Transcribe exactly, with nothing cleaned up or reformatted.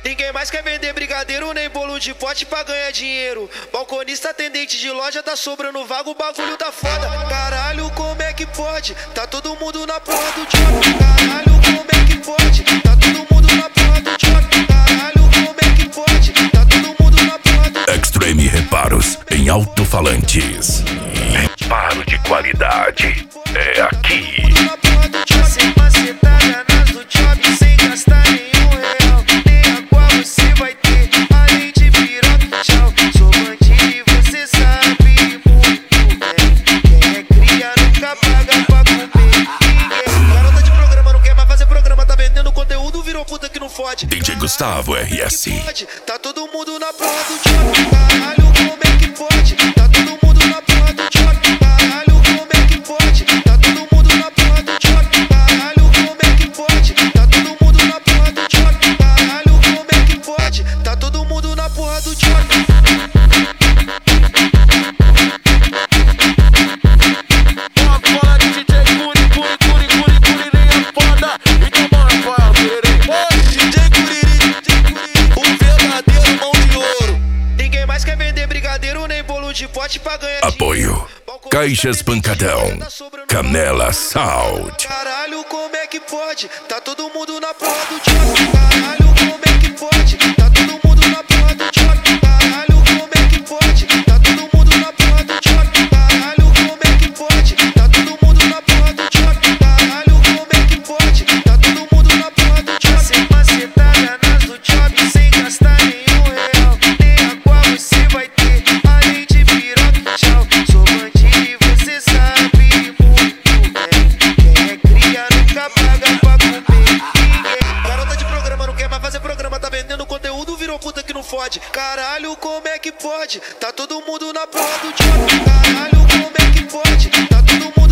Ninguém mais quer vender brigadeiro nem bolo de pote pra ganhar dinheiro. Balconista, atendente de loja, tá sobrando vaga, o bagulho tá foda. Caralho, como é que pode? Tá todo mundo na porra do job. Caralho, como é que pode? Tá todo mundo na porra do job. Caralho, como é que pode? Tá todo mundo na porra do job. Extreme Reparos em alto-falantes. Reparo de qualidade é aqui. Sem macetada nas do job, sem gastar nenhum real. Nem água você vai ter, além de piroca e tchau. Sou bandido e você sabe muito bem. Quem é cria nunca paga pra comer ninguém. Garota de programa não quer mais fazer programa, tá vendendo conteúdo, virou puta que não fode. D J Gustavo R S. Tá todo mundo na porra do job. Caralho, como é que pode? Tá todo mundo na porra do job. Caralho, como é que pode? Tá todo mundo na porra do job. Caralho, como é que pode? Tá todo mundo na porra do job. Caralho, como é que pode? Tá todo mundo na porra do job. Fala de D J Curi, Curi, Curi, Curi, Curi, nem é foda. Então bora, Rafael, D J Curiri, o verdadeiro mão de ouro. Ninguém mais quer vender brigadeiro nem bolo de pote pra ganhar Apoio Caixas Pancadão, Canela Salt. Caralho, como é que pode? Tá todo mundo na porra do job. Caralho, como é que pode? Tá todo mundo na porra do job. Caralho, como é que pode? Tá todo mundo na porra do job. Caralho, como é que pode? Tá todo mundo na porra do job. Caralho, como é que pode? Tá todo mundo na porra do job. Sem macetada nas do job, sem gastar nenhum real. Nem água você vai ter, além de piroca e tchau. Sou bandido e você sabe muito bem. Quem é cria nunca paga pra comer ninguém. Garota de programa não quer mais fazer programa, tá vendendo conteúdo, virou puta que não fode. Caralho, como é que pode? Tá todo mundo na porra do job. Caralho, como é que pode? Tá todo mundo